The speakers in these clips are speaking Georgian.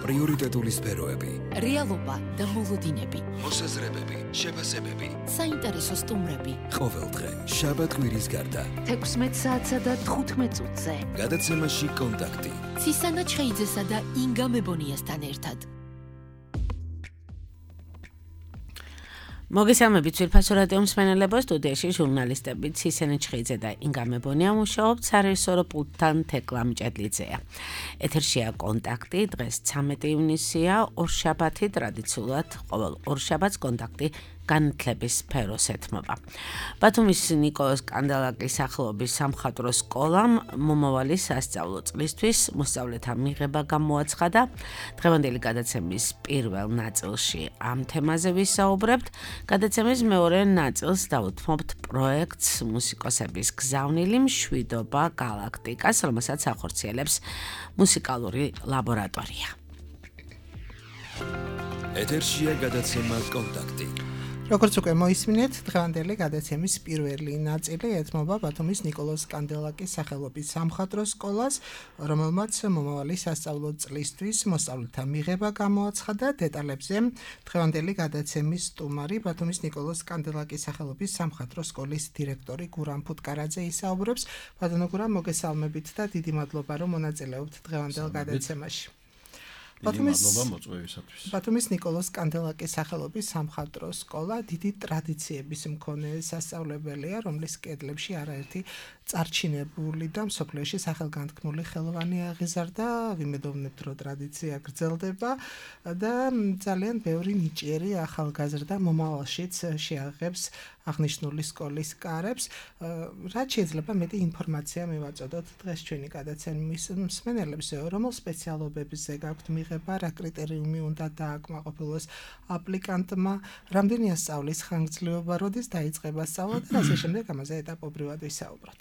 პრიორიტეტული სფეროები, რეალობა და მოლოდინები, მოსაზრებები, შეფასებები, საინტერესო სტუმრები. ყოველდღე შაბათ-კვირის გარდა 16 საათსა და 15 წუთზე. გადაცემაში კონტაქტი. ცისანა ჩხეიძესა და ინგა მებონიასთან ერთად. მოგესალმებით ძვირფასო რადიო მსმენელებო, სტუდიაში ჟურნალისტები ცისანა ჩხეიძე და ინგა მებონია მუშაობთ სარეჟისორო პულტთან თეკლა მჭედლიძეა. ეთერშია კონტაქტი, დღეს 13 ივნისია, ორშაბათი ტრადიციულად ყოველ ორშაბათს კონტაქტი განათლების სფეროს ეთმობა. ბათუმის ნიკოლოზ კანდელაკის სახელობის სამხატვრო სკოლამ მომავალი სასწავლო წლისთვის მოსწავლეთა მიღება გამოაცხადა. დღევანდელი გადაცემის პირველ ნაწილში ამ თემაზე ვისაუბრებთ. გადაცემის მეორე ნაწილს დავუთმობთ პროექტს მუსიკოსების გზავნილი მშვიდობა გალაქტიკას, რომელსაც ახორციელებს მუსიკალური ლაბორატორია. ეთერშია გადაცემა კონტაქტი. როგორც უკვე მოისმინეთ, დღევანდელი გადაცემის პირველი ნაწილი ეთმობა ბათუმის ნიკოლოზ კანდელაკის სახელობის სამხატვრო სკოლას, რომელმაც მომავალი სასწავლო წლისთვის მოსწავლეთა მიღება გამოაცხადა. დეტალებზე დღევანდელი გადაცემის სტუმარი ბათუმის ნიკოლოზ კანდელაკის სახელობის სამხატვრო სკოლის დირექტორი გურამ ფუტკარაძე ისაუბრებს. ბატონო გურამ, მოგესალმებით და დიდი მადლობა, რომ მონაწილეობთ დღევანდელ გადაცემაში. ბათუმის ნიკოლოზ კანდელაკის სახელობის სამხატვრო სკოლა დიდი ტრადიციების მქონე სასწავლებელია, რომლის კედლებში არაერთი წარჩინებული და მსოფლიოში სახელგანთქმული ხელოვანი აღიზარდა. ვიმედოვნებთ, რომ ტრადიცია გრძელდება და ძალიან ბევრი ნიჭიერი ახალგაზრდა მომავალშიც შეაღებს აღნიშნული სკოლის კარებს. რაც შეიძლება მეტი ინფორმაცია მივაწოდოთ დღეს ჩვენი გადაცემის მსმენელებს, რომელ სპეციალობებზე გაქვთ მიღება, რა კრიტერიუმი უნდა დააკმაყოფილოს აპლიკანტმა, რამდენია სწავლის ხანგრძლივობა, როდის დაიწყება სწავლა და ასე შემდეგ. ამაზე ეტაპობრივად ვისაუბროთ.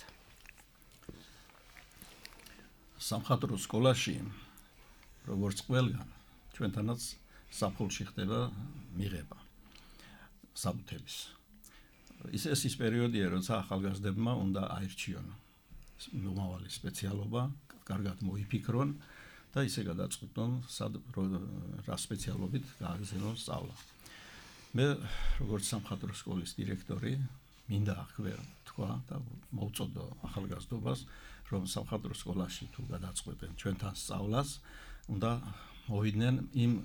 სამხატვრო სკოლაში, როგორც ყველგან, ჩვენთანაც საფულში ხდება მიღება საბუთების. ის პერიოდია, როცა ახალგაზრდებმა უნდა აირჩიონ მომავალი სპეციალობა, კარგად მოიფიქრონ და ისე გადაწყვიტონ, რა სპეციალობით გააგრძელონ სწავლა. მე, როგორც სამხატვრო სკოლის დირექტორი, მინდა თქვა და მოვწოდო ახალგაზრდობას, რომ სამხატვრო სკოლაში თუ გადაწყვეტენ ჩვენთან სწავლას, უნდა მოვიდნენ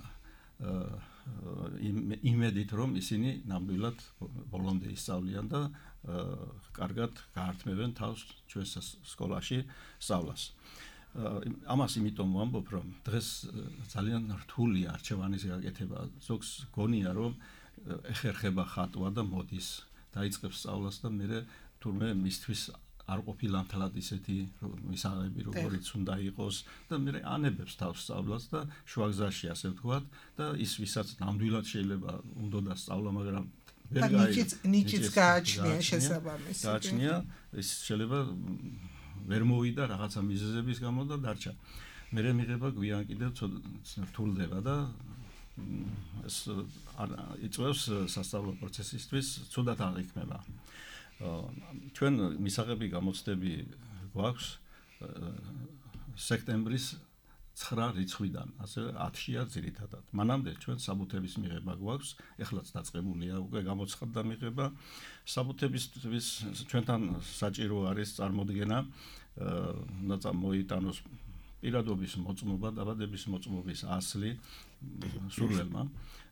იმედით, რომ ისინი ნამდვილად ბოლომდე ისწავლიან და კარგად გაართმევენ თავს ჩვენ სკოლაში სწავლას. ამას იმიტომ ვამბობ, რომ დღეს ძალიან რთული არჩევანის გაკეთება. ზოგს გონია, რომ ეხერხება ხატვა და მოდის, დაიწყებს სწავლას და მერე თურმე მისთვის არ ყოფილა მთლად ისეთი მისაღები, როგორიც უნდა იყოს და მერე ანებებს თავს სწავლას და შუაგზაში, ასე ვთქვათ, და ის ვისაც ნამდვილად შეიძლება უნდა სწავლა, მაგრამ ვერ ნიჭიც გააჩნია შესაბამისი. გააჩნია, ის შეიძლება ვერ მოვიდა რაღაცა მიზეზების გამო და დარჩა. მერე მიღება გვიან კიდევ რთულდება და ეს იწვევს სასწავლო პროცესისთვის ცუდად აღიქმება. ჩვენ მისაღები გამოცდები გვაქვს სექტემბრის 9 რიცხვიდან, ასე 10-ია ძირითადად. მანამდე ჩვენ საბუთების მიღება გვაქვს, ეხლაც დაწყებულია უკვე გამოცხადდა მიღება. საბუთებისთვის ჩვენთან საჭირო არის წარმოდგენა, უნდა მოიტანოს პირადობის მოწმობა, დაბადების მოწმობის ასლი სურველმა.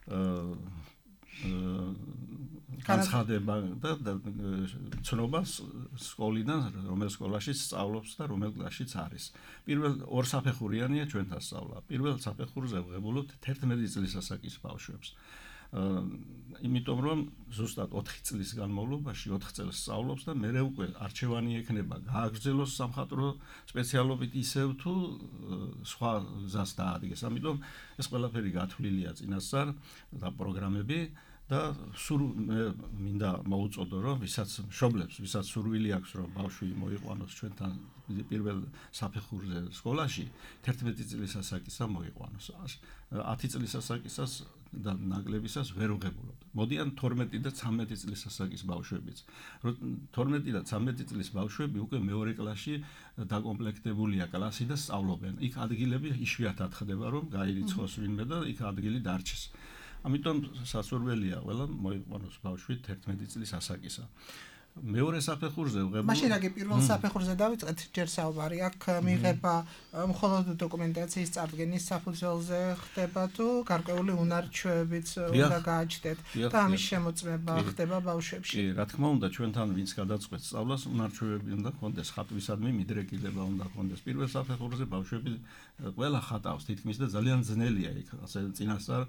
განცხადება და ცნობა სკოლიდან, რომელ სკოლაში სწავლობს და რომელ კლასშიც არის. პირველ ორ საფეხურიანია ჩვენთან სწავლა. პირველ საფეხურზე ვღებულობთ 11 წლის ასაკის ბავშვებს. იმიტომ რომ ზუსტად 4 წლის განმავლობაში 4 წელს სწავლობს და მერე უკვე არჩევანი ექნება გააგრძელოს სამხატვრო სპეციალობით ისევ თუ სხვა გზას დაადგეს. ამიტომ ეს ყველაფერი გათვლილია წინასწარ და პროგრამები და სულ მინდა მოუწოდო რომ ვისაც მშობლებს, ვისაც სურვილი აქვს რომ ბავშვი მოიყვანოს ჩვენთან პირველ საფეხურზე სკოლაში 11 წლის ასაკისა მოიყვანოს. 10 წლის ასაკისას და ნაკლებისას ვერ უღებულობთ. მოდიან 12 და 13 წლის ასაკის ბავშვებიც. 12 და 13 წლის ბავშვები უკვე მეორე კლასში დაკომპლექტებულია კლასი და სწავლობენ. იქ ადგილები იშვიათად ხდება რომ გაირიცხოს ვინმე და იქ ადგილი დარჩეს. ამიტომ სასურველია ყველა მოიყვანოს ბავშვი 11 წლის ასაკისა. მეორე საფეხურზე ვღებულ. მაშინ რაკი პირველ საფეხურზე დავიწყეთ ჯერ საუბარი აქ მიიღება მხოლოდ დოკუმენტაციის წარდგენის საფუძველზე ხდება თუ გარკვეული უნარჩვევებიც უნდა გააჩნდეთ და ამის შემოწმება ხდება ბავშვებში. კი, რა თქმა უნდა, ჩვენთან ვინც გადაწყვეტს სწავლას, უნარჩვევები უნდა ჰქონდეს, ხატვისადმი მიდრეკილება უნდა ჰქონდეს. პირველ საფეხურზე ბავშვები ყველა ხატავს თითქმის და ძალიან ძნელია იქ, ასე წინასწარ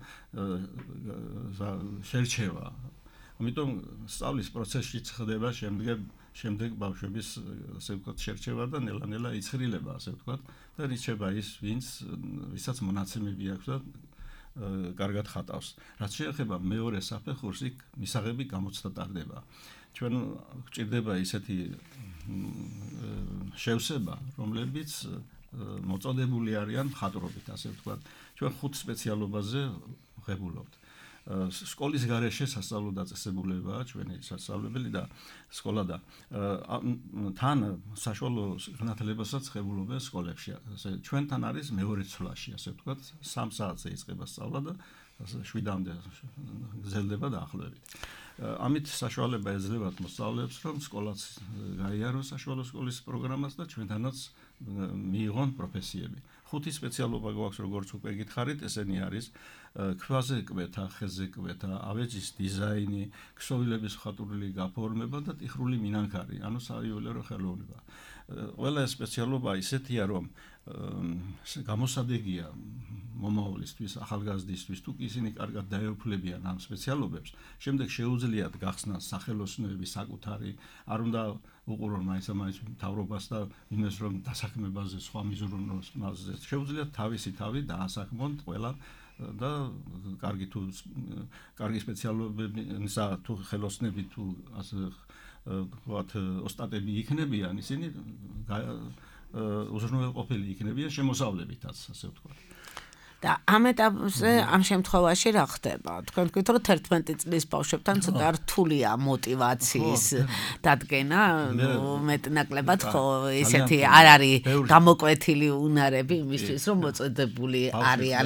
შერჩევა. ამიტომ სწავლის პროცესშიც ხდება შემდეგ ბავშვების ასე ვთქვათ შერჩევა და ნელა-ნელა იცხრილება ასე ვთქვათ და რჩება ის ვისაც მონაცემები აქვს და კარგად ხატავს. რაც შეეხება მეორე საფეხურს იქ მისაღები გამოცდა ტარდება. ჩვენ გვჭირდება ისეთი შევსება, რომლებიც მოწოდებული არიან მხატვრობით ასე ვთქვათ. ჩვენ 5 სპეციალობაზე ვღებულობთ. სკოლის გარეშე სასწავლო დაწესებულებაა ჩვენი სასწავლებელი და სკოლა და თან საშუალო განათლებასაც ღებულობენ სკოლებში. ჩვენთან არის მეორე ცვლაში, ასე ვთქვათ, 3 საათზე იწყება სწავლა და 7-მდე გრძელდება დაახლოებით. ამით საშუალება ეძლევათ მოსწავლეებს, რომ სკოლაც გაიაროს საშუალო სკოლის პროგრამას და ჩვენთანაც მიიღონ პროფესიები. 5 სპეციალობა გვაქვს, როგორც უკვე გითხარით, ესენი არის ქვაზე კვეთა, ხეზე კვეთა, ავეჯის დიზაინი, ქსოვილების მხატვრული გაფორმება და ტიხრული მინანქარი, ანუ საიუველირო ხელოვნება. ყველა ეს სპეციალობა ისეთია, რომ გამოსადეგია მომავლისთვის, ახალგაზრდისთვის, თუ ისინი კარგად დაეუფლებიან ამ სპეციალობებს, შემდეგ შეუძლიათ გახსნას სახელოსნოები საკუთარი, არ უნდა უყურონ მაინც-მაინც მთავრობას და იმას რომ დასაქმებაზე სხვა მიზრუნოს მასზე. შეუძლიათ თავისი თავი დაასაქმონ ყველა და კარგი სპეციალობებისა თუ ხელოსნები თუ ასე ვთქვათ ოსტატები იქნებიან, ისინი უზრუნველყოფილი იქნებიან შემოსავლებითაც, ასე ვთქვათ. და ამ ეტაპზე ამ შემთხვევაში რა ხდება? თქვენ თქვით რომ 11 წლის ბავშვებთან ცოტა რთულია мотиваციის დადგენა, მეტნაკლებად ხო ისეთი არ არის გამოკვეთილი უნარები იმისთვის რომ მოწოდებული არიან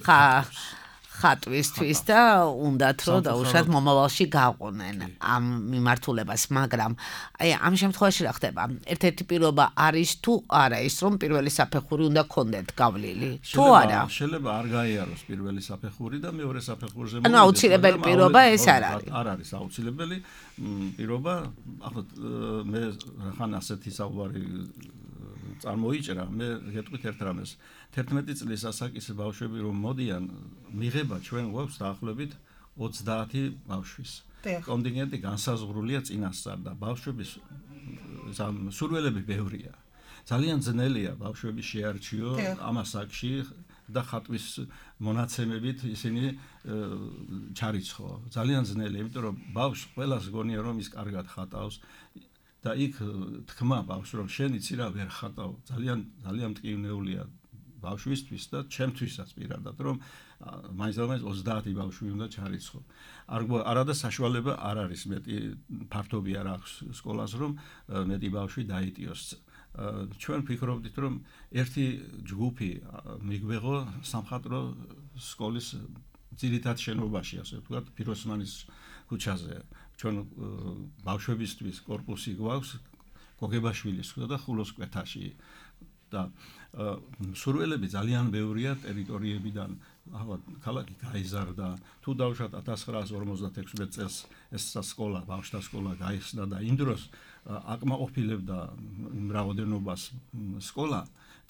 ხატვისთვის და უნდათ რომ დაუშვათ მომავალში გაყვნენ ამ მიმართულებას, მაგრამ აი ამ შემთხვევაში რა ხდება? ერთ-ერთი პირობა არის თუ არა ის რომ პირველი საფეხური უნდა გქონდეთ გავლილი თუ არა? შეიძლება არ გაიაროს პირველი საფეხური და მეორე საფეხურზე ანუ აუცილებელი პირობა ეს არ არის. არ არის აუცილებელი პირობა. ახლა მე ხან ასეთი საუბარი წარმოიჭრა, მე გეტყვით ერთ რამეს. 11 წლის ასაკის ბავშვები რომ მოდიან, მიღება ჩვენ გვაქვს დაახლოებით 30 ბავშვის. კონტინგენტი განსაზღვრულია წინასწარ და ბავშვების სურვილები ბევრია. ძალიან ძნელია ბავშვები შეარჩიო ამ ასაკში და ხატვის მონაცემებით ისინი ჩარიცხო. ძალიან ძნელია, იმიტომ რომ ბავშვს ყველას გონია რომ ის კარგად ხატავს. და იქ თქმა ბავშვს რომ შენ იცი რა ვერ ხატავ ძალიან მტკივნეულია ბავშვისთვის და ჩემთვისაც პირადად რომ მაინც 30 ბავშვი უნდა ჩარიცხო. არადა საშუალება არ არის მეტი ფართობი არ აქვს სკოლას რომ მეტი ბავშვი დაიტიოს. ჩვენ ვფიქრობდით რომ ერთი ჯგუფი მიგვეღო სამხატვრო სკოლის ძირითად შენობაში, ასე ვთქვათ, ფიროსმანის ქუჩაზე. ჩვენ ბავშვებისთვის კორპუსი გვაქვს გოგებაშვილის და ხულოს კვეთაში და სურვილები ძალიან ბევრია ტერიტორიებიდან. ახლა ქალაქი გაიზარდა, თუ დავუშვათ 1956 წელს ეს სკოლა, ბავშვთა სკოლა გაიხსნა და იმ დროს აკმაყოფილებდა იმ რაოდენობას სკოლა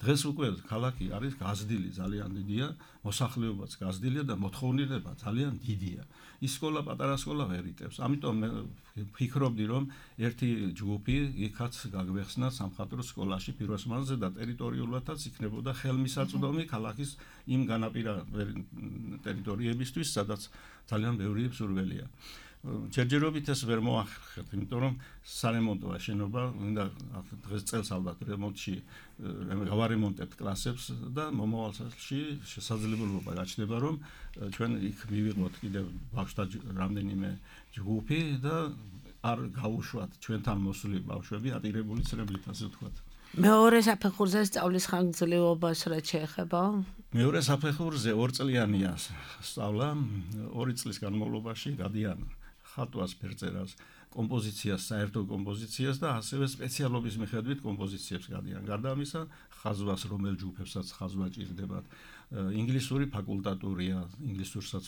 დღეს უკვე ქალაქი არის გაზრდილი ძალიან დიდია, მოსახლეობაც გაზრდილია და მოთხოვნილება ძალიან დიდია. ის სკოლა პატარა სკოლა ვერ იტევს. ამიტომ მე ვფიქრობდი, რომ ერთი ჯგუფი იქაც გაგვეხსნა სამხატვრო სკოლაში პირველ მანძილზე და ტერიტორიულადაც იქნებოდა ხელმისაწვდომი ქალაქის იმ განაპირა ტერიტორიებისთვის, სადაც ძალიან ბევრი მსურველია. ჯერჯერობით ეს ვერ მოახერხეთ, იმიტომ რომ სარემონტოა შენობა, უნდა დღეს წელს ალბათ რემონტში გავარემონტებთ კლასებს და მომავალში შესაძლებლობა გაჩნდება, რომ ჩვენ იქ მივიღოთ კიდევ ბავშვთა რამდენიმე ჯგუფი და არ გაუშვათ ჩვენთან მოსული ბავშვები ატირებული ცრემლით, ასე ვთქვათ. მეორე საფეხურზე სწავლის ხანგრძლივობას რაც შეეხება? მეორე საფეხურზე 2 წლიანია სწავლა, 2 წლის განმავლობაში გადიან ხატვას, ფერწერას, კომპოზიციას, საერთო კომპოზიციას და ასევე სპეციალობის მიხედვით კომპოზიციებს გადიან. გარდა ამისა, ხაზვას, რომელ ჯგუფებსაც ხაზვა ჭირდებათ, ინგლისური ფაკულტატურია, ინგლისურსაც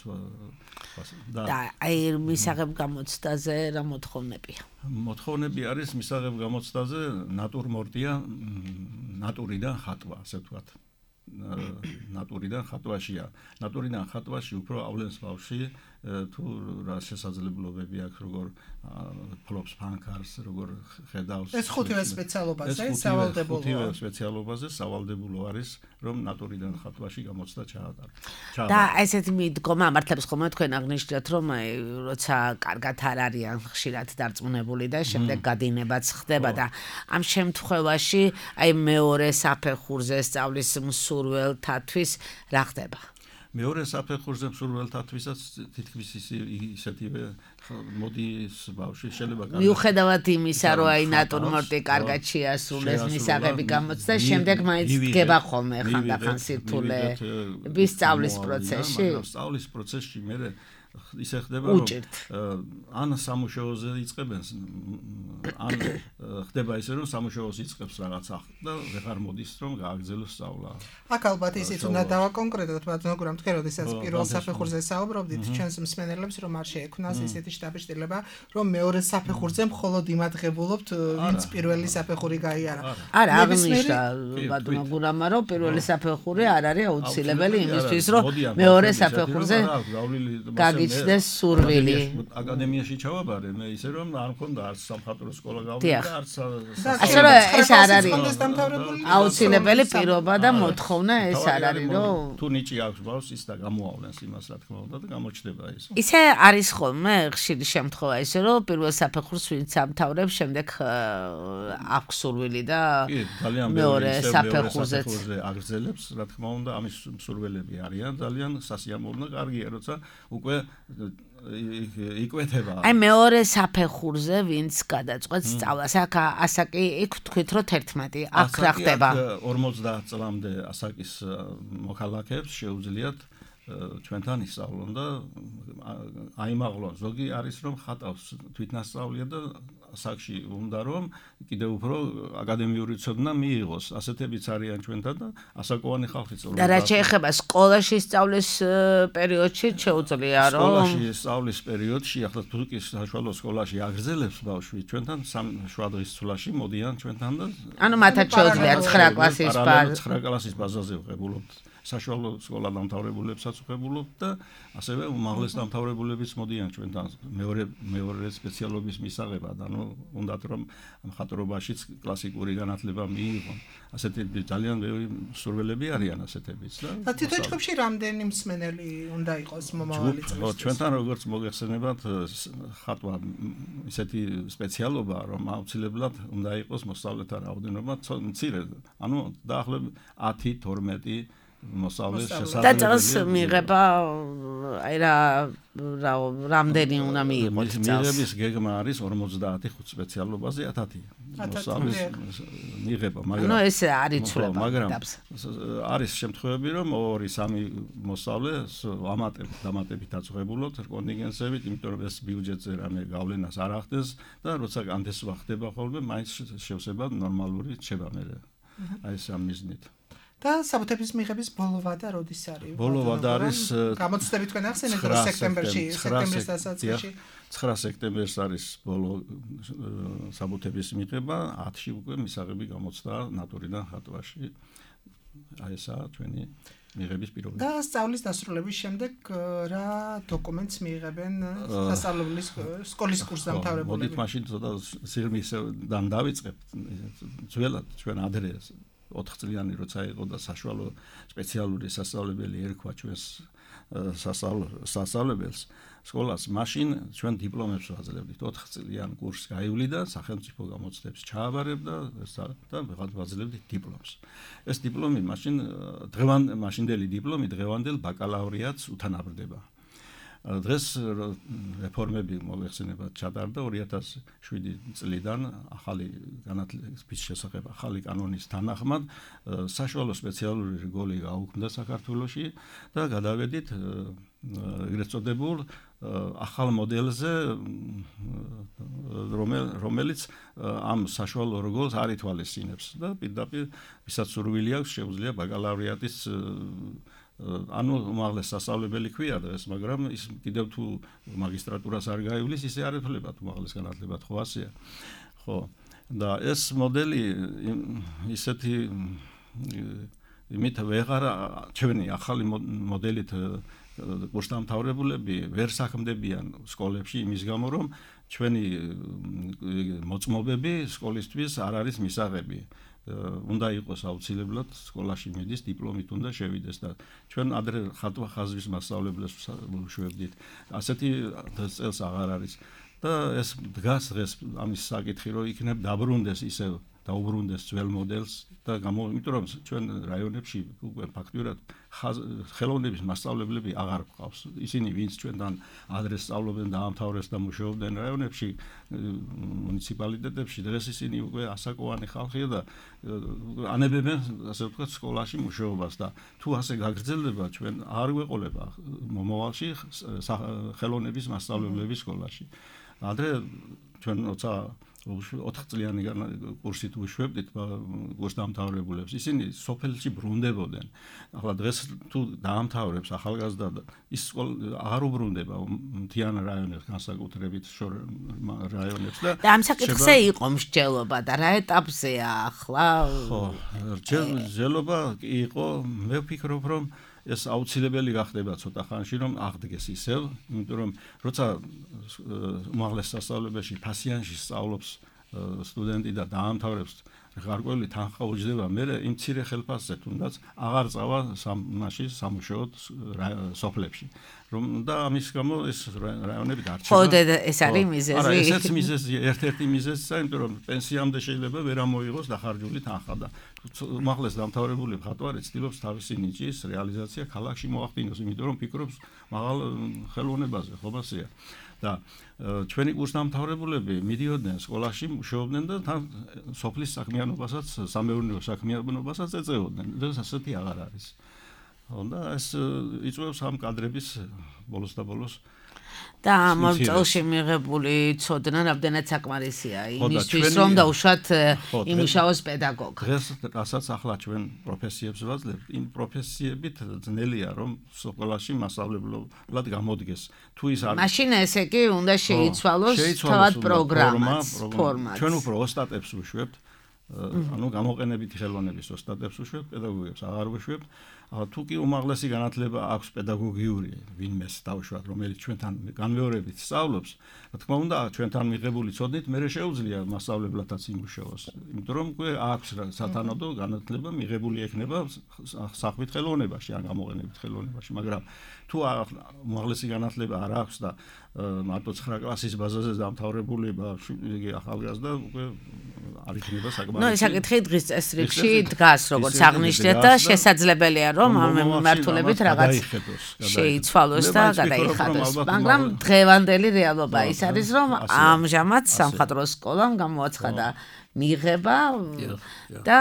და აი მისაღებ გამოცდაზე რა მოთხოვნებია? მოთხოვნები არის მისაღებ გამოცდაზე ნატურმორტია, ნატურიდან ხატვა, ასე ვთქვათ. ნატურიდან ხატვაშია. ნატურიდან ხატვაში უფრო ავლენს ბავშვი თუ რა შესაძლებლობები აქვს, როგორ ფლობს ფანქარს, როგორ ხედავს. ეს ხუთივე სპეციალობაზე სავალდებულოა. ხუთივე სპეციალობაზე სავალდებულო არის, რომ ნატურიდან ხატვაში გამოცდა ჩაატარო. და ესეთი მიდგომა მართლებს ხომ თქვენ აღნიშნეთ, რომ როცა კარგად არ არიან ხშირად დარწმუნებული და შემდეგ გადინებაც ხდება და ამ შემთხვევაში აი მეორე საფეხურზე სწავლის მსურველთათვის რა ხდება? მეორე საფეხურზე მსურველთათვისაც თითქმის ისეთივე მოდის ბავშვი შეიძლება კარგად. მიუხედავად იმისა, რომ აი ნატურმორტი კარგად შეასრულეს მისაღები გამოცდა, შემდეგ მაინც დგება ხოლმე ხანდახან სირთულეების სწავლის პროცესში. სწავლის პროცესში მე ისე ხდება, რომ ან სამუშაოზე იწყებენ, ან ხდება ისე, რომ სამუშაოს იწყებს რაღაცა და ვეღარ მოდის, რომ გააგრძელოს სწავლა. აქ ალბათ ისიც უნდა დავაკონკრეტოთ, მაგრამ თქვენ როდესაც პირველ საფეხურზე საუბრობდით, ჩვენს მსმენელებს რომ არ შეექმნას ისეთი შთაბეჭდილება, რომ მეორე საფეხურზე მხოლოდ იმადღებულობთ, ვინც პირველი საფეხური გაიარა. არა, აღნიშნა ბატონო გურამა, რომ პირველი საფეხური არ არის აუცილებელი იმისთვის, რომ მეორე საფეხურზე გაიჩნდეს სურვილი. აკადემიაში ჩავაბარე, მე ისე რომ არ მქონდა არც სამხატვრო სკოლა გავიდა, არც ასე რომ ეს არ არის აუცილებელი პირობა და მოთხოვნა ეს არ არის, რომ თუ ნიჭი აქვს ბავშვს ის და გამოავლენს იმას, რა თქმა უნდა და გამოჩნდება ის. ისე არის ხოლმე ხშირი შემთხვევა ისე რომ პირველ საფეხურს ვინც ამთავრებს, შემდეგ აქვს სურვილი და მეორე საფეხურზეც აგრძელებს, რა თქმა უნდა, ამის მსურველები არიან, ძალიან სასიამოვნო და კარგია, როცა უკვე იკვეთება. აი მეორე საფეხურზე ვინც გადაწყვეტს სწავლას, აქ ასაკი იქ თქვით რომ 11, აქ რა ხდება? 50 წლამდე ასაკის მოქალაქეებს შეუძლიათ ჩვენთან ისწავლონ და აიმაღლონ. ზოგი არის რომ ხატავს თვითნასწავლია და ასაკში უნდა რომ კიდევ უფრო აკადემიური ცოდნა მიიღოს. ასეთებიც არიან ჩვენთან და ასაკოვანი ხალხიც. და რაც შეეხება სკოლაში სწავლის პერიოდში შეუძლია რომ სკოლაში სწავლის პერიოდში ახლა თუ კი საშუალო სკოლაში აგრძელებს ბავშვი ჩვენთან შუა დღის ცვლაში მოდიან ჩვენთან და ანუ მათაც შეუძლია 9 კლასის 9 კლასის ბაზაზე ვღებულობთ. საშუალო სკოლა დამთავრებულებსაც ვღებულობთ და ასევე უმაღლეს დამთავრებულებიც მოდიან ჩვენთან მეორე სპეციალობის მისაღებად, ანუ უნდათ რომ მხატვრობაშიც კლასიკური განათლება მიიღონ. ასეთები ძალიან ბევრი მსურველები არიან ასეთებიც და თითო ჯგუფში რამდენი მსმენელი უნდა იყოს მომავალი წლისთვის? ჩვენთან როგორც მოგეხსენებათ ხატვა ისეთი სპეციალობა, რომ აუცილებლად უნდა იყოს მოსწავლეთა რაოდენობა მცირე, ანუ დაახლოებით 10-12 მოსწავლეს შესაძლებელი. და წელს მიიღება აი რამდენი უნდა მიიღოს წელს? მიიღების გეგმა არის 50 ხუთ სპეციალობაზე 1000 მოსწავლეს მიიღება, მაგრამ ნუ ეს არ იცვლება, მაგრამ არის შემთხვევები, რომ 2-3 მოსწავლე დამატებითაც ვღებულობთ კონტინგენსებით, იმიტომ რომ ეს ბიუჯეტზე რამე გავლენას არ ახდენს და როცა განდესვა ხდება ხოლმე, მაინც შევსება ნორმალური რჩება მე. აი ეს ამ მიზნით. და საბუთების მიღების ბოლო ვადა როდის არის? ბოლო ვადა არის გამოცდები თქვენ ახსენეთ რომ სექტემბერში, სექტემბრის დასაწყისში. 9 სექტემბერს არის ბოლო საბუთების მიღება, 10-ში უკვე მისაღები გამოცდა ნატურიდან ხატვაში. აი ესაა ჩვენი მიღების პირობები. და სწავლის დასრულების შემდეგ რა დოკუმენტს მიიღებენ სასწავლებლის სკოლის კურსდამთავრებულები? მოდით მაშინ ცოტა სიღრმისგან დავიწყებთ. ძველად ჩვენ ადრე 4 წლიანი როცა იყო და საშუალო სპეციალური სასწავლებელი ერქვა ჩვენს სასწავლებელს სკოლას, მაშინ ჩვენ დიპლომებს ვაძლევდით. 4 წლიან კურსს გაივლიდა, სახელმწიფო გამოცდებს ჩააბარებდა და ვაძლევდით დიპლომს. ეს დიპლომი მაშინდელი დიპლომი დღევანდელ ბაკალავრიატს უთანაბრდება. დღეს რეფორმები მოიხსენებათ ჩატარდა 2007 წლიდან ახალი განათლების შესახებ ახალი კანონის თანახმად საშუალო სპეციალური რგოლი გაუქმდა საქართველოში და გადავედით ეგრეთ წოდებულ ახალ მოდელზე, რომელიც ამ საშუალო რგოლს არ ითვალისწინებს და პირდაპირ ვისაც სურვილი აქვს შეუძლია ბაკალავრიატის ანუ უმაღლეს სასწავლებელი ქვია დღეს, მაგრამ ის კიდევ თუ მაგისტრატურას არ გაივლის, ისე არ ეთვლებათ უმაღლეს განათლებად, ხო ასეა. ხო. და ეს მოდელი ისეთი იმით ვეღარ ჩვენი ახალი მოდელით კურსდამთავრებულები ვერ საქმდებიან სკოლებში იმის გამო, რომ ჩვენი მოწმობები სკოლისთვის არ არის მისაღები. უნდა იყოს აუცილებლად სკოლაში მიდის დიპლომით უნდა შევიდეს და ჩვენ ადრე ხაზვის მასწავლებლებს ვუშვებდით. ასეთი წელს აღარ არის და ეს დგას დღეს ამის საკითხი, რომ იქნებ დაბრუნდეს ისევ დაუბრუნდეს ძველ მოდელს და იმიტომ რომ ჩვენ რაიონებში უკვე ფაქტურად ხელოვნების მასწავლებლები აღარ გვყავს. ისინი ვინც ჩვენთან ადრე სწავლობდნენ, დაამთავრეს და მუშაობდნენ რაიონებში, მუნიციპალიტეტებში, დღეს ისინი უკვე ასაკოვანი ხალხია და ანებებენ, ასე ვთქვათ, სკოლაში მუშაობას და თუ ასე გაგრძელდება, ჩვენ არ გვეყოლება მომავალში ხელოვნების მასწავლებლების სკოლაში. ადრე ჩვენ როცა 4 წლიანი კურსით ვუშვებდით კურსდამთავრებულებს, ისინი სოფელში ბრუნდებოდნენ. ახლა დღეს თუ დაამთავრებს ახალგაზრდა, ის აღარ უბრუნდება მთიან რაიონებს, განსაკუთრებით შორ რაიონებს და ამ საკითხზე იყო მსჯელობა და რა ეტაპზეა ახლა? ხო, მსჯელობა იყო, მე ვფიქრობ, რომ ეს აუცილებელი გახდება ცოტა ხანში, რომ აღდგეს ისევ, იმიტომ რომ როცა უმაღლეს სასწავლებელში ფასიანში სწავლობს სტუდენტი და დაამთავრებს გარკვეული თანხა უჯდება, მე იმ მცირე ხელფასზე თუნდაც აღარ წავა სამუშაოდ სოფლებში. და ამის გამო ეს რაიონები დარჩება. ხო, ეს არის მიზეზი. არა, ესეც მიზეზი, ერთ-ერთი მიზეზია, იმიტომ რომ პენსიამდე შეიძლება ვერ ამოიღოს დახარჯული თანხა და უმაღლეს დამთავრებული მხატვარი ცდილობს თავისი ნიჭის რეალიზაცია ქალაქში მოახდინოს, იმიტომ რომ ფიქრობს მაღალ ხელოვნებაზე, ხო მასეა. და ჩვენი კურსდამთავრებულები მიდიოდნენ სკოლაში, მუშაობდნენ და თან სოფლის საქმიანობასაც, სამეურნეო საქმიანობასაც ეწეოდნენ. დღეს ასეთი აღარ არის. და ეს იწვევს ამ კადრების ბოლოს და ბოლოს და ამ წელში მიღებული ცოდნა რამდენად საკმარისია იმისთვის, რომ დაუშვათ იმუშაოს პედაგოგი. დღეს რასაც ახლა ჩვენ პროფესიებს ვაძლევთ, იმ პროფესიებით ძნელია, რომ სკოლაში მასწავლებლად გამოდგეს. თუ ის არის მაშინ ესე კი უნდა შეიცვალოს თავად პროგრამაც, ფორმატს. ჩვენ უფრო ოსტატებს ვუშვებთ, ანუ გამოყენებითი ხელოვნების ოსტატებს ვუშვებთ, პედაგოგებს აღარ ვუშვებთ. თუ კი უმაღლესი განათლება აქვს პედაგოგიური ვინმეს დავუშვათ, რომელიც ჩვენთან განმეორებით სწავლობს, რა თქმა უნდა, ჩვენთან მიღებული ცოდნით მე შეუძლია მასწავლებლადაც იმუშაოს. იმიტომ რომ უკვე აქვს სათანადო განათლება მიღებული ექნება სახვით ხელოვნებაში, ან გამოყენებით ხელოვნებაში, მაგრამ თუ უმაღლესი განათლება არ აქვს და მარტო 9 კლასის ბაზაზე დამთავრებული იგი ახალგაზრდა უკვე არ იქნება საკმარისი. ნუ ეს საკითხი დღის წესრიგში დგას, როგორც აღნიშნეთ და შესაძლებელია რომ ამ მიმართულებით რაღაც შეიცვალოს და გადაიხადოს. მაგრამ დღევანდელი რეალობა ის არის, რომ ამჟამად სამხატვრო სკოლამ გამოაცხადა მიღება და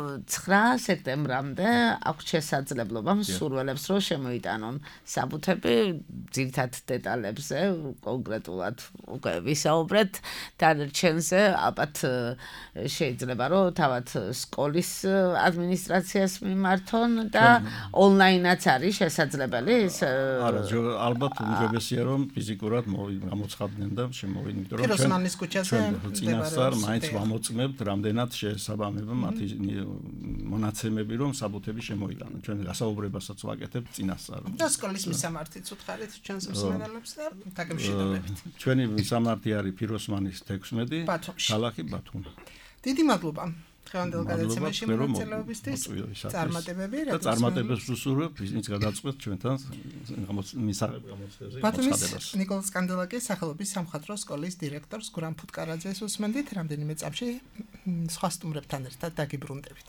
9 სექტემბრამდე აქვს შესაძლებლობა მსურველებს რომ შემოიტანონ საბუთები ძირითად დეტალებზე კონკრეტულად უკვე ვისაუბრეთ დანარჩენზე ალბათ შეიძლება რომ თავად სკოლის ადმინისტრაციას მიმართონ და ონლაინაც არის შესაძლებელი არა ალბათ უმჯობესია რომ ფიზიკურად გამოცხადდნენ და შემოვიდნენ პიროსმანის ქუჩაზე წინასწარ მაინც ვამოწმებთ ვუყურებთ, რამდენად შესაბამება მათი მონაცემები, რომ საბუთები შემოიტანონ. ჩვენ გასაუბრებასაც ვაკეთებთ წინასწარ. და სკოლის მისამართიც უთხარით ჩვენს მსმენელებს და დაგემშვიდობებით. ჩვენი მისამართი არის ფიროსმანის 16, ქალაქი ბათუმი. დიდი მადლობა. Ხევანდელ გადაცემაში მონაწილეობისთვის წარმატებები და წარმატებებს ვუსურვებ ვინც გადაწყვეტ ჩვენთან მისაღებ გამოცდაზე ბათუმის ნიკოლოზ კანდელაკის სახელობის სამხატვრო სკოლის დირექტორს გურამ ფუტკარაძეს უსმენდით რამდენიმე წამში სხვა სტუმრებთან ერთად დაგიბრუნდებით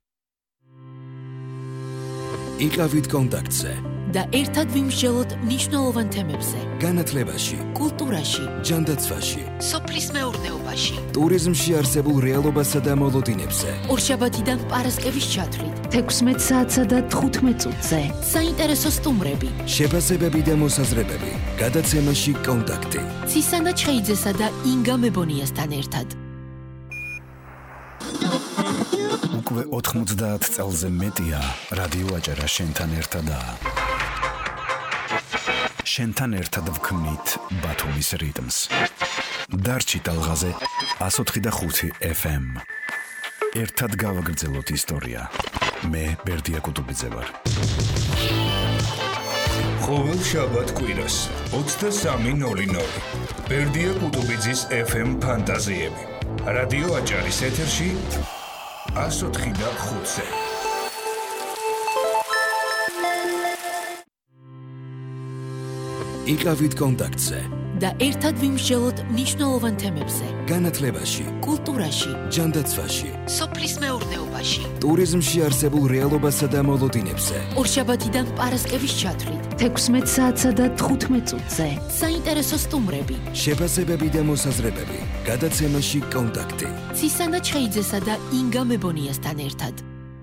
იყავით კონტაქტზე და ერთად ვიმსჯელოთ მნიშვნელოვან თემებზე განათლებაში, კულტურაში, ჯანდაცვაში, სოფლის მეურნეობაში, ტურიზმში არსებულ რეალობასა და მოლოდინებზე. ორშაბათიდან პარასკევის ჩათვლით 16 საათსა და 15 წუთზე საინტერესო სტუმრები, შეფასებები და მოსაზრებები. გადაცემაში კონტაქტი. ცისანა ჩხეიძესა და ინგა მებონიასთან ერთად. უკვე 90 წელზე მეტია რადიო აჭარა შენთან ერთადაა. შენთან ერთად ვქმნით ბათუმის რიტმს. დარჩი ტალღაზე 104.5 FM. ერთად გავაგრძელოთ ისტორია. მე ბერდია კუტუბიძე ვარ. ყოველ შაბათ კვირას 23:00 ბერდია კუტუბიძის FM ფანტაზიები. რადიო აჭარის ეთერში 104.5-ზე. იყავით კონტაქტზე. და ერთად ვიმსჯელოთ მნიშვნელოვან თემებზე განათლებაში, კულტურაში, ჯანდაცვაში, სოფლის მეურნეობაში, ტურიზმში არსებულ რეალობასა და მოლოდინებზე. ორშაბათიდან პარასკევის ჩათვლით 16 საათსა და 15 წუთზე საინტერესო სტუმრები, შეფასებები და მოსაზრებები. გადაცემაში კონტაქტი. ცისანა ჩხეიძესა და ინგა მებონიასთან ერთად.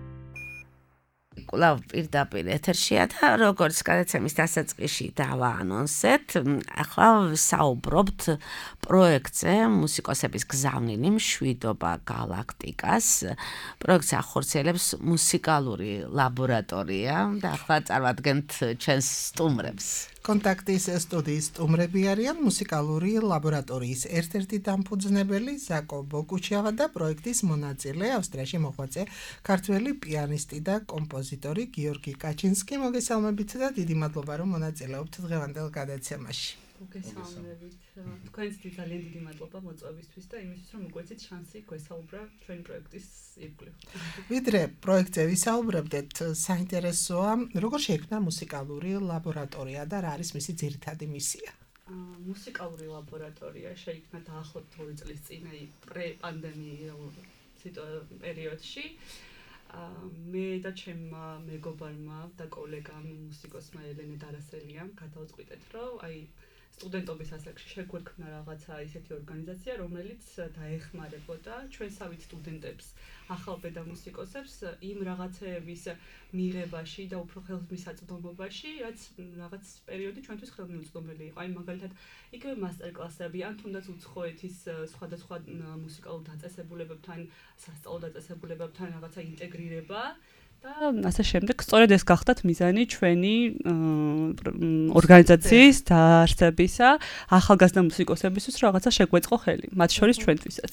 კვლავ პირდაპირ ეთერშია და როგორც გადაცემის დასაწყისში დავაანონსეთ, ახლა საუბრობთ პროექტზე მუსიკოსების გზავნილი მშვიდობა გალაქტიკას. პროექტს ახორციელებს მუსიკალური ლაბორატორია და ახლა წარმატგენთ ჩვენს სტუმრებს. კონტაქტის სტუდიის სტუმრები არიან მუსიკალური ლაბორატორიის ერთ-ერთი დამფუძნებელი ზაკო ბოკუჩიავა და პროექტის მონაწილე ავსტრიაში მოღვაწე ქართველი პიანისტი და კომპოზიტორი გიორგი კაჩინსკი. მოგესალმებით და დიდი მადლობა რომ მონაწილეობთ დღევანდელ გადაცემაში. მოგესალმებით. თქვენთვის ძალიან დიდი მადლობა მოწვევისთვის და იმისთვის რომ მოგვეცით შანსი გვესაუბრა ჩვენი პროექტის ირგვლივ. ვიდრე პროექტზე ვისაუბრებდეთ, საინტერესოა როგორ შეიქმნა მუსიკალური ლაბორატორია და რა არის მისი ძირითადი მისია. მუსიკალური ლაბორატორია შეიქმნა დაახლოებით 2 წლის წინ, აი პრე-პანდემიურ პერიოდში. მე და ჩემმა მეგობარმა და კოლეგამ მუსიკოსმა ელენე დარასელიამ გადავწყვიტეთ, რომ აი სტუდენტობის ასაკში შეგვექმნა რაღაცა ისეთი ორგანიზაცია, რომელიც დაეხმარებოდა ჩვენსავით სტუდენტებს, ახალბედა მუსიკოსებს იმ რაღაცეების მიღებაში და უფრო ხელმისაწვდომობაში, რაც რაღაც პერიოდი ჩვენთვის ხელმისაწვდომელი იყო. აი მაგალითად, იგივე მასტერკლასები, ან თუნდაც უცხოეთის სხვადასხვა მუსიკალურ დაწესებულებებთან, სასწავლო დაწესებულებებთან რაღაცა ინტეგრირება. და ასე შემდეგ, სწორედ ეს გახდათ მიზანი ჩვენი ორგანიზაციის დაარსებისა, ახალგაზრდა მუსიკოსებისთვის რაღაცა შეგვეწყო ხელი, მათ შორის ჩვენთვისაც.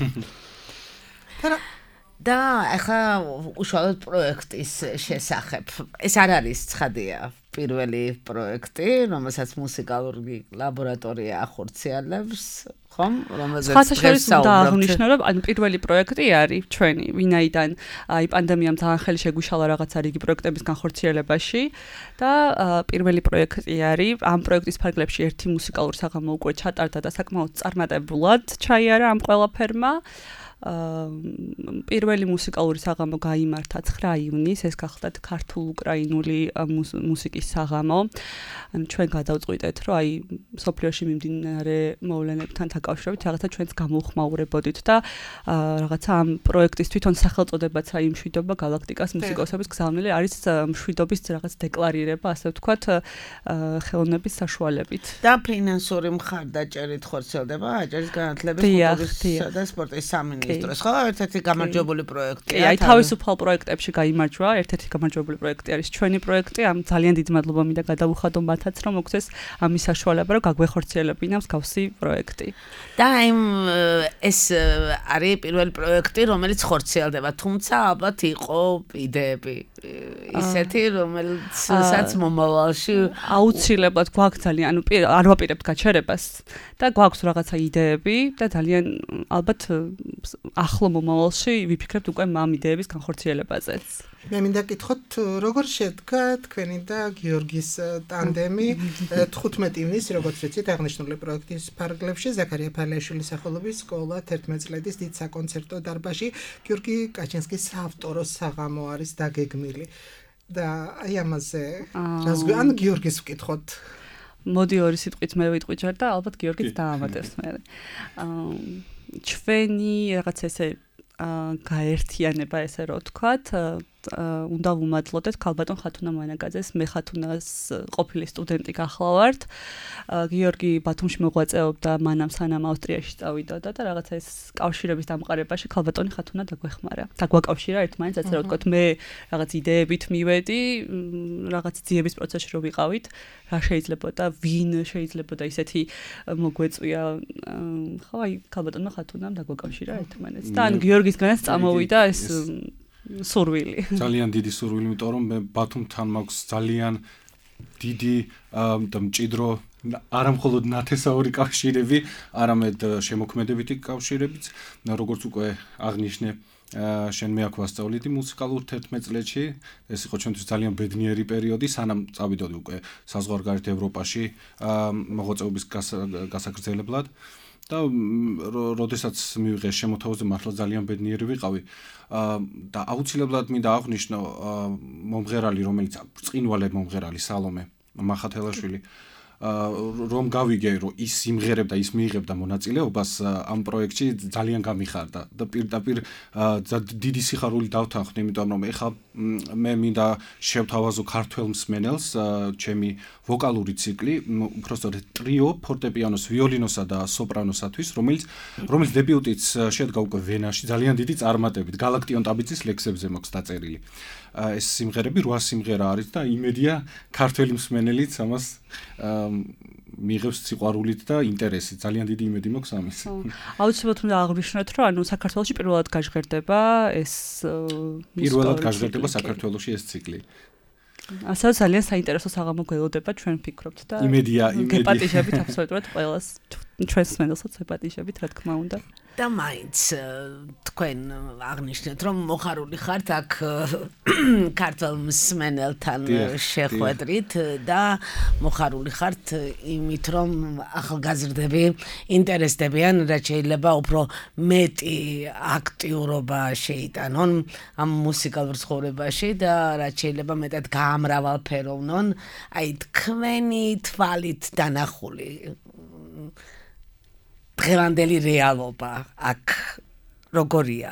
და ახლა უშუალოდ პროექტის შესახებ. ეს არ არის ცხადია პირველი პროექტი, რომელსაც მუსიკალური ლაბორატორია ახორციელებს, ხომ? რომელზეც დღეს საუბრობთ. ანუ პირველი პროექტი არის ჩვენი, ვინაიდან აი პანდემიამ ძალიან ხელი შეგვიშალა რაღაცა რიგი პროექტების განხორციელებაში და პირველი პროექტი არის ამ პროექტის ფარგლებში ერთი მუსიკალური საღამო უკვე ჩატარდა და საკმაოდ წარმატებულად ჩაიარა ამ ყველაფერმა. პირველი მუსიკალური საღამო გაიმართა 9 ივნისს, ეს გახლდათ ქართულ-უკრაინული მუსიკის საღამო. ჩვენ გადავწყვიტეთ, რომ აი სოფლიოში მიმდინარე მოვლენებთან დაკავშირებით რაღაცა ჩვენც გამოვხმაურებოდით და რაღაცა ამ პროექტის თვითონ სახელწოდებაც აი მშვიდობა გალაქტიკას მუსიკოსების გზავნილი არის მშვიდობის რაღაც დეკლარირება, ასე ვთქვათ, ხელოვნების საშუალებით. და ფინანსური მხარდაჭერით ხორციელდება აჭარის განათლების, კულტურის და სპორტის სამინისტრო. pandemიის დროს, ხო, ერთ-ერთი გამარჯვებული პროექტია. კი, აი თავისუფალ პროექტებში გაიმარჯვა, ერთ-ერთი გამარჯვებული პროექტი არის ჩვენი პროექტი, ამ ძალიან დიდი მადლობა მინდა გადავუხადო მათაც, რომ მოგცეს ამის საშუალება, რომ გაგვეხორციელებინა მსგავსი პროექტი. და ეს არის პირველი პროექტი, რომელიც ხორციელდება, თუმცა ალბათ იყო იდეები ისეთი, რომელსაც მომავალში აუცილებლად გვაქვს ძალიან, არ ვაპირებთ გაჩერებას და გვაქვს რაღაცა იდეები და ძალიან ალბათ ახლო მომავალში ვიფიქრებთ უკვე ამ იდეების განხორციელებაზეც. მე მინდა გითხოთ, როგორ შედგა თქვენი და გიორგის ტანდემი 15 ივნისს, როგორც ვიცით, აღნიშნული პროექტის ფარგლებში ზაქარია ფალიაშვილის სახელობის სკოლა 11 წლედის დიდ საკონცერტო დარბაზში გიორგი კაჩინსკის საავტორო საღამო არის დაგეგმილი. და აი ამაზე ან გიორგის ვკითხოთ. მოდი ორი სიტყვით მე ვიტყვი ჯერ და ალბათ გიორგიც დაამატებს მე. ჩვენი რაღაც ესე გაერთიანება ესე რო ვთქვათ, უნდა ვუმადლოდეთ ქალბატონ ხათუნა მანაგაძეს, მე ხათუნას ყოფილი სტუდენტი გახლავართ. გიორგი ბათუმში მოღვაწეობდა, მანამ სანამ ავსტრიაში წავიდოდა და რაღაცა ეს კავშირების დამყარებაში ქალბატონი ხათუნა დაგვეხმარა. დაგვაკავშირა ერთმანეთს, ასე რომ ვთქვათ, მე რაღაც იდეებით მივედი, რაღაც ძიების პროცესში რო ვიყავით, რა შეიძლებოდა, ვინ შეიძლებოდა ისეთი მოგვეწვია, ხო, აი ქალბატონმა ხათუნამ დაგვაკავშირა ერთმანეთს. და ან გიორგისგანაც წამოვიდა ეს სურვილი. ძალიან დიდი სურვილი, იმიტომ რომ მე ბათუმთან მაქვს ძალიან დიდი და მჭიდრო არა მხოლოდ ნათესაური კავშირები, არამედ შემოქმედებითი კავშირებიც, როგორც უკვე აღნიშნე, შენ მე აქ ვასწავლიდი მუსიკალურ 11 წლებში, ეს იყო ჩვენთვის ძალიან ბედნიერი პერიოდი, სანამ წავიდოდი უკვე საზღვარგარეთ ევროპაში მოღვაწეობის გასაგრძელებლად. და როდესაც მივიღე შემოთავაზე მართლა ძალიან ბედნიერი ვიყავი და აუცილებლად მინდა აღვნიშნო მომღერალი, რომელიც ბრწყინვალე მომღერალი სალომე მახათელაშვილი, რომ გავიგე, რომ ის სიმღერებდა, ის მიიღებდა მონაწილეობას ამ პროექტში ძალიან გამიხარდა და პირდაპირ დიდი სიხარული დავთანხმდი, იმიტომ რომ ეხლა მე მინდა შევთავაზო ქართველ მსმენელს ჩემი ვოკალური ციკლი, უბრალოდ ტრიო ფორტეპიანოს, ვიოლინოსა და სოპრანოსათვის, რომელიც დებიუტიც შედგა უკვე ვენაში, ძალიან დიდი წარმატებით, გალაქტიონ ტაბიძის ლექსებზე მაქვს დაწერილი. ეს სიმღერები 8 სიმღერა არის და იმედია ქართველი მსმენელიც ამას მიიღებს სიყვარულით და ინტერესით. ძალიან დიდი იმედი მაქვს ამის. აუცილებლად უნდა აღვნიშნოთ, რომ ანუ საქართველოში პირველად გაჟღერდება ეს საქართველოში ეს ციკლი. ასე ძალიან საინტერესო საღამო გველოდება, ჩვენ ვფიქრობთ და იმედია გეპატიჟებით აბსოლუტურად ყველას ჩვენს მსმენელსაც ვეპატიჟებით, რა თქმა უნდა. და მაინც თქვენ აღნიშნეთ, რომ მოხარული ხართ აქ ქართულ მსმენელთან შეხვედრით და მოხარული ხართ იმით, რომ ახალგაზრდები ინტერესდებიან, რაც შეიძლება უფრო მეტი აქტიურობა შეიტანონ ამ მუსიკალურ ცხოვრებაში და რაც შეიძლება მეტად გაამრავალფეროვნონ, აი თქვენი თვალით დანახული დღევანდელი რეალობა აქ როგორია?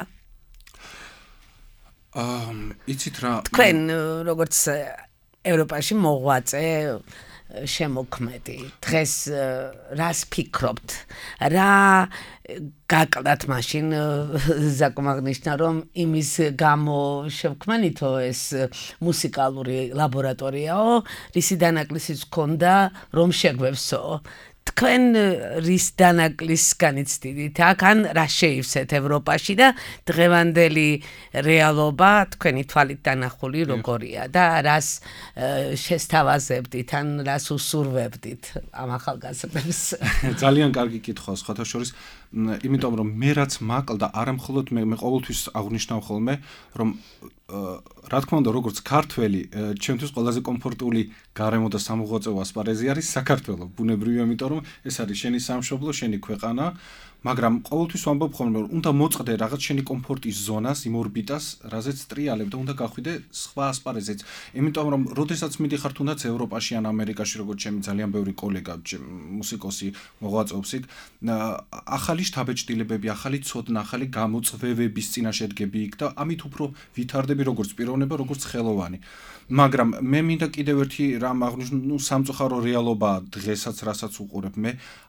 იცით რა, თქვენ როგორც ევროპაში მოღვაწე შემოქმედი, დღეს რას ფიქრობთ? რა გაკლდათ მაშინ ზაკომ აღნიშნა, რომ იმის გამო შევქმნითო ეს მუსიკალური ლაბორატორიაო, რისი დანაკლისიც გქონდა, რომ შეგვევსო? თქვენ რის დანაკლის განიცდით აქ, ან რა შეივსეთ ევროპაში და დღევანდელი რეალობა თქვენი თვალით დანახული როგორია და რას შესთავაზებდით, ან რას უსურვებდით ამ ახალგაზრდებს? ძალიან კარგი კითხვა, სხვათა შორის, იმიტომ რომ მე რაც მაკლდა, არა მხოლოდ მე ყოველთვის აღნიშნავ ხოლმე, რომ რა თქმა უნდა, როგორც ქართველი, ჩემთვის ყველაზე კომფორტული გარემო და სამოღვაწეო ასპარეზი არის საქართველო. ბუნებრივია, იმიტომ რომ ეს არის შენი სამშობლო, შენი ქვეყანა, მაგრამ ყოველთვის ვამბობ ხოლმე, რომ უნდა მოწყდე რაღაც შენი კომფორტის ზონას, იმ ორბიტას, რაზეც ტრიალებ და უნდა გახვიდე სხვა ასპარეზეც. იმიტომ რომ როდესაც მიდიხარ თუნდაც ევროპაში ან ამერიკაში, როგორც ჩემი ძალიან ბევრი კოლეგა, მუსიკოსი მოღვაწეობს იქ, ახალი შთაბეჭდილებები, ახალი ცოდნა, ახალი გამოწვევების წინაშე დგები იქ და ამით უფრო ვითარდები როგორც პიროვნება, როგორც ხელოვანი. მაგრამ მე მინდა კიდევ ერთი რამ აღვნიშნო, სამწუხარო რეალობა დღესაც, რასაც უყურებ მე,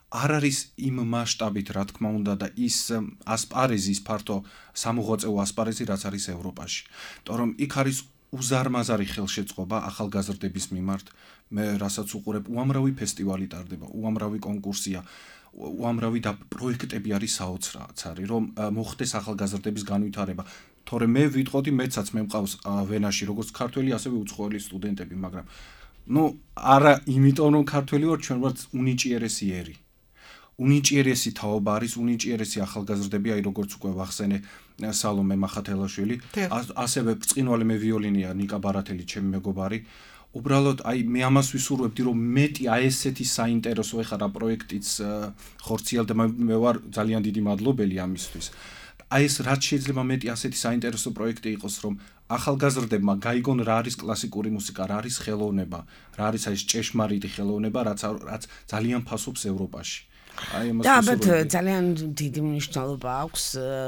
არ არის იმ მასშტაბით, რა თქმა უნდა და ის ასპარეზი, ის ფართო სამოღვაწეო ასპარეზი, რაც არის ევროპაში. იმიტომ რომ იქ არის უზარმაზარი ხელშეწყობა ახალგაზრდების მიმართ, მე რასაც უყურებ, უამრავი ფესტივალი ტარდება, უამრავი კონკურსია, უამრავი და პროექტები არის საოცარი, რომ მოხდეს ახალგაზრდების განვითარება. თორემ მე ვიტყოდი, მეცაც მე მყავს ვენაში, როგორც ქართველი, ასევე უცხოელი სტუდენტები, მაგრამ არა იმიტომ რომ ქართველი ვარ, ჩვენ ვართ უნიჭიერესი ერი. უნიჭიერესი თაობა არის, უნიჭიერესი ახალგაზრდები, აი როგორც უკვე ვახსენე სალომე მახათელაშვილი, ასევე ბრწყინვალე მე ვიოლინია ნიკა ბარათელი, ჩემი მეგობარი. უბრალოდ აი მე ამას ვისურვებდი, რომ მეტი აი ესეთი საინტერესო ეხლა რა პროექტიც ხორციელდება, მე ვარ ძალიან დიდი მადლობელი ამისთვის. აი ეს რაც შეიძლება მეტი ასეთი საინტერესო პროექტი იყოს, რომ ახალგაზრდებმა გაიგონ რა არის კლასიკური მუსიკა, რა არის ხელოვნება, რა არის აი ეს ჭეშმარიტი ხელოვნება, რაც ძალიან ფასობს ევროპაში. და ძალიან დიდი მნიშვნელობა აქვს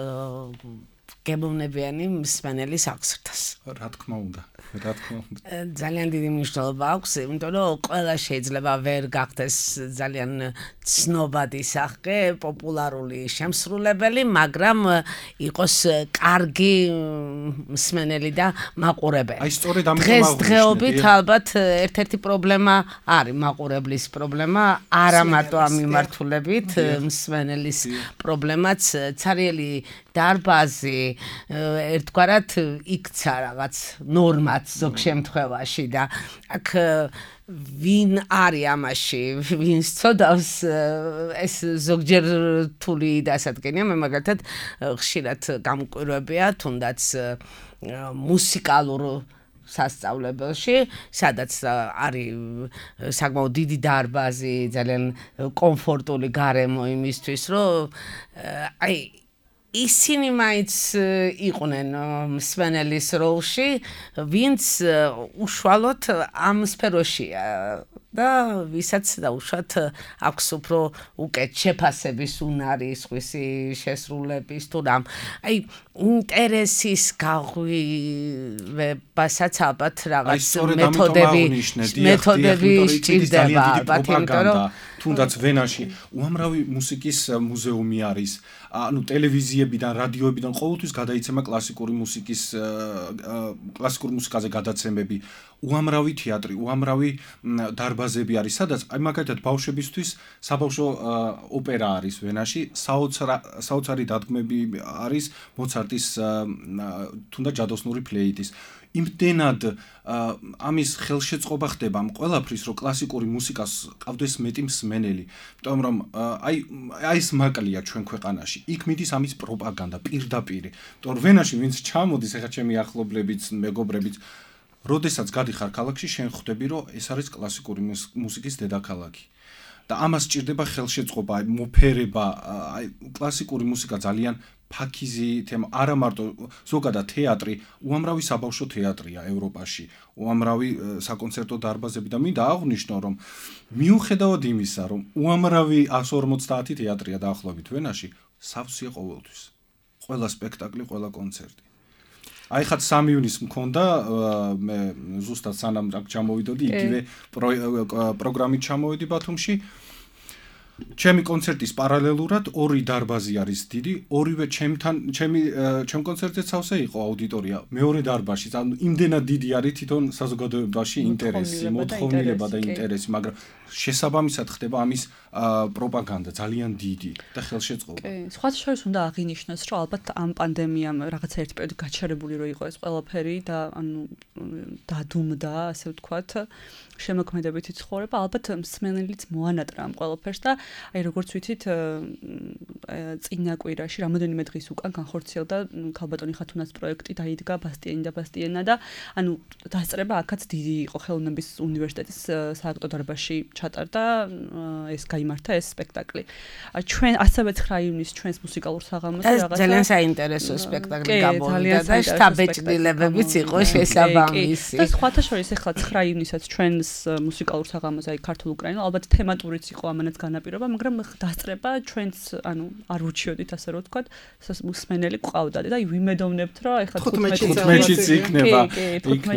გემოვნებიანი მსმენელის აღზრდას. რა თქმა უნდა. ძალიან დიდი მნიშვნელობა აქვს, იმიტომ რომ ყველა შეიძლება ვერ გახდეს ძალიან ცნობადი სახე, პოპულარული შემსრულებელი, მაგრამ იყოს კარგი მსმენელი და მაყურებელი. აი სწორედ ამიტომ დღესდღეობით ალბათ ერთ-ერთი პრობლემა არის მაყურებლის პრობლემა, არა მარტო ამ მიმართულებით, მსმენელის პრობლემაც, ცარიელი დარბაზი ერთგვარად იქცა რაღაც ნორმად ზოგ შემთხვევაში და აქ ვინ არის ამაში, ვინ სწოდავს ეს ზოგჯერ რთული დასადგენია, მე მაგალითად ხშირად გამკვირვებია თუნდაც მუსიკალურ სასწავლებელში, სადაც არის საკმაოდ დიდი დარბაზი, ძალიან კომფორტული გარემო იმისთვის, რომ აი ისინი მაინც იყვნენ მსმენელის როლში, ვინც უშუალოდ ამ სფეროშია და ვისაც დაუშვათ აქვს უფრო უკეთ შეფასების უნარი, სხვისი შესრულების თუ რამ. აი ინტერესის გაღვივებასაც ალბათ რაღაც მეთოდები სჭირდება, ალბათ, იმიტომ რომ თუნდაც ვენაში უამრავი მუსიკის მუზეუმი არის. ანუ ტელევიზიებიდან, რადიოებიდან ყოველთვის გადაიცემა კლასიკური მუსიკაზე გადაცემები, უამრავი თეატრი, უამრავი დარბაზები არის, სადაც აი მაგალითად ბავშვებისთვის საბავშვო ოპერა არის ვენაში, საოცარი დადგმები არის მოცარტის თუნდაც ჯადოსნური ფლეიტის. იმდენად ამის ხელშეწყობა ხდება ამ ყველაფრის, რომ კლასიკური მუსიკას ყავდეს მეტი მსმენელი, იმიტომ რომ აი ეს მაკლია ჩვენ ქვეყანაში. იქ მიდის ამის პროპაგანდა პირდაპირ. იმიტომ რომ ვენაში ვინც ჩამოდის, ეხლა ჩემი ახლობლებიც, მეგობრებიც, როდესაც გადიხარ ქალაქში, შენ ხვდები, რომ ეს არის კლასიკური მუსიკის დედაქალაქი. და ამას სჭირდება ხელშეწყობა, მოფერება, აი კლასიკური მუსიკა ძალიან ფაქიზი თემა, არა მარტო ზოგადად თეატრი, უამრავი საბავშვო თეატრია ევროპაში, უამრავი საკონცერტო დარბაზები და მინდა აღვნიშნო, რომ მიუხედავად იმისა, რომ უამრავი 150 თეატრია დაახლოებით ვენაში, სავსეა ყოველთვის. ყველა სპექტაკლი, ყველა კონცერტი. აი ხათ 3 ივნისს მქონდა, მე ზუსტად სანამ ჩამოვიდოდი, იგივე პროგრამით ჩამოვედი ბათუმში. ჩემი კონცერტის პარალელურად ორი დარბაზი არის დიდი, ორივე ჩემ კონცერტზე სავსე იყო აუდიტორია, მეორე დარბაზში, ანუ იმდენად დიდი არის თვითონ საზოგადოებაში ინტერესი, მოთხოვნილება და ინტერესი, მაგრამ შესაბამისად ხდება ამის პროპაგანდა ძალიან დიდი და ხელშეწყობა. კი, სხვა შორის უნდა აღინიშნოს, რომ ალბათ ამ პანდემიამ რაღაცა ერთ პერიოდი გაჩერებული რო იყო ეს ყველაფერი და ანუ დადუმდა, ასე ვთქვათ, შემოქმედებითი ცხოვრება, ალბათ მსმენელიც მოანატრა ამ ყველაფერს და აი როგორც ვიცით, წინა კვირაში რამოდენიმე დღის უკან განხორციელდა ქალბატონი ხათუნას პროექტი, დაიდგა ბასტიანი და ბასტიანა და ანუ დასწრება აქაც დიდი იყო ხელოვნების უნივერსიტეტის სააქტო დარბაზში ჩატარდა ეს გაიმართა ეს სპექტაკლი. ჩვენ ასევე 9 ივნისს ჩვენს მუსიკალურ საღამოზე რაღაცა ძალიან საინტერესო სპექტაკლი გამოვიდა და შტაბეჭდილებებიც იყო შესაბამისი. და სხვათა შორის ახლა 9 ივნისაც ჩვენს მუსიკალურ საღამოზე აი ქართულ-უკრაინულ ალბათ თემატურიც იყო ამანაც განაპირობა, მაგრამ დასწრება ჩვენც ანუ არ ურჩიოდით ასე რომ ვთქვათ, მსმენელი ყავდა და აი ვიმედოვნებთ რომ ახლა 15-იც იქნება.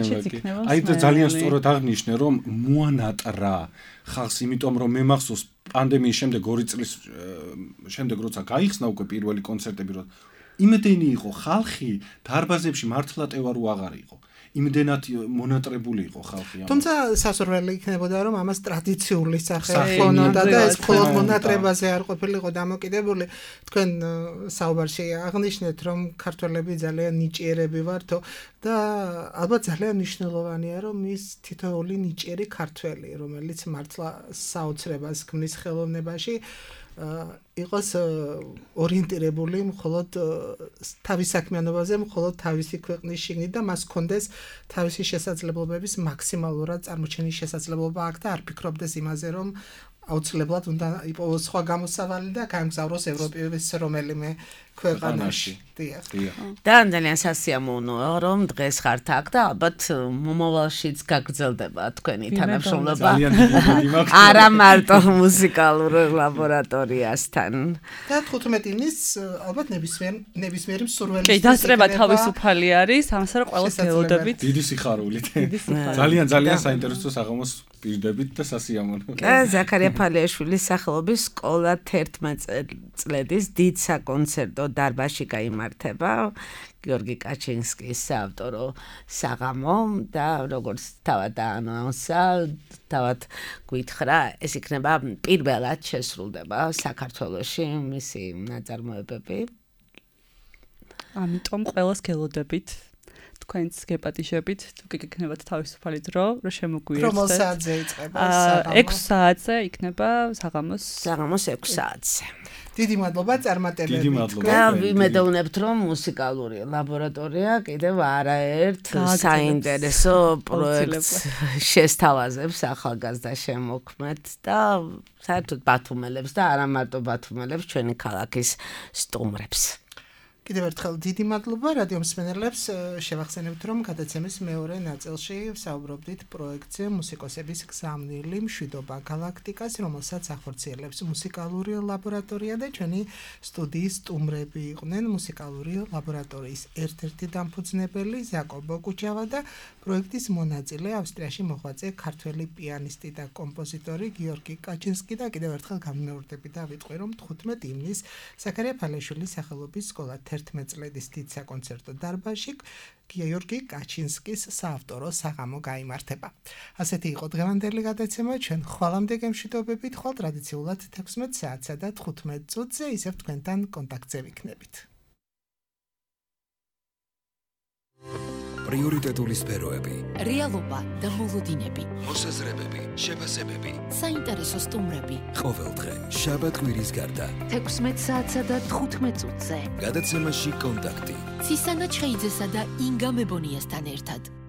იქნება. აი და ძალიან სწორად აღნიშნე რომ მოანატრა ხალხს, იმიტომ რომ მე მახსოვს პანდემიის შემდეგ 2 წლის შემდეგ როცა გაიხსნა უკვე პირველი კონცერტები რომ იმდენი იყო ხალხი დარბაზებში მართლაც ევარო აღარ იყო იმდენად მონატრებული იყო ხალხი ამას. თუმცა სასურველი იქნებოდა რომ ამას ტრადიციული სახე ჰქონოდა და ეს მხოლოდ მონატრებაზე არ ყოფილიყო დამოკიდებული. თქვენ საუბარში აღნიშნეთ რომ ქართველები ძალიან ნიჭიერები ვართო და ალბათ ძალიან მნიშვნელოვანია რომ ის თითოეული ნიჭიერი ქართველი რომელიც მართლა საოცრებას ქმნის ხელოვნებაში იყოს ორიენტირებული მხოლოდ თავის საქმიანობაზე, მხოლოდ თავისი ქვეყნის შიგნით და მას კონდეს თავისი შესაძლებლობების მაქსიმალურად წარმოჩენის შესაძლებლობა აქ და არ ფიქრობდეს იმაზე, რომ აუცილებლად უნდა იპოვოს სხვა გამოსავალი და გაემგზავროს ევროპის რომელიმე ქვეყანაში. და ძალიან სასიამოვნოა რომ დღეს ხართ აქ და ალბათ მომავალშიც გაგრძელდება თქვენი თანამშრომლობა არა მარტო მუსიკალურ ლაბორატორიასთან. და 15 ივნის ალბათ ნებისმიერი მსურველი. კი, დასწრება თავისუფალი არის, ამას რა ყველას გელოდებით. დიდი სიხარულით. ძალიან საინტერესო საღამოს პირდებით და სასიამოვნო. ზაქარია ფალიაშვილის სახელობის სკოლა 11 წლების დიდ საკონცერტო დარბაზში გაიმართება გიორგი კაჩინსკის საავტორო საღამო და როგორც თავად დაანონსა, თავად გითხრა, ეს იქნება პირველად შესრულდება საქართველოში მისი ნაწარმოებები. ამიტომ ყველას გელოდებით. თქვენც გეპატიჟებით, თუ გეკნებათ თავისუფალი დრო, რომ შემოგვიერთდეთ. რომელ საათზე იწყება საღამო? 6 საათზე იქნება საღამოს 6 საათზე. დიდი მადლობა წარმატებებით. დიდი მადლობა. და ვიმედოვნებთ, რომ მუსიკალური ლაბორატორია კიდევ არაერთ საინტერესო პროექტს შესთავაზებს ახალგაზრდა შემოქმედს და საერთოდ ბათუმელებს და არა მარტო ბათუმელებს, ჩვენი ქალაქის სტუმრებს. კიდევ ერთხელ დიდი მადლობა რადიო მსმენელებს. შევახსენებთ რომ გადაცემის მეორე ნაწილში ვსაუბრობდით პროექტზე მუსიკოსების გზავნილი მშვიდობა გალაქტიკას, რომელსაც ახორციელებს მუსიკალური ლაბორატორია და ჩვენი სტუდიის სტუმრები იყვნენ მუსიკალური ლაბორატორიის ერთ-ერთი დამფუძნებელი ზაკობო კუჩავა და პროექტის მონაწილე ავსტრიაში მოღვაწე ქართველი პიანისტი და კომპოზიტორი გიორგი კაჩინსკი და კიდევ ერთხელ გამიმეორდები და ვიტყვი რომ 15 ივნის ზაქარია ფალიაშვილის სახელობის სკოლა 11 წლების დიდ საკონცერტო დარბაზში გიორგი კაჩინსკის საავტორო საღამო გაიმართება. ასეთი იყო დღევანდელი გადაცემა. ჩვენ ხვალამდე გემშვიდობებით, ხვალ ტრადიციულად 16 საათსა და 15 წუთზე ისევ თქვენთან კონტაქტზე ვიქნებით. პრიორიტეტული სფეროები, რეალობა და მოლოდინები, მოსაზრებები, შეფასებები, საინტერესო სტუმრები. ყოველდღე შაბათ-კვირის გარდა 16 საათსა და 15 წუთზე. გადაცემაში კონტაქტი. ცისანა ჩხეიძესა და ინგა მებონიასთან ერთად.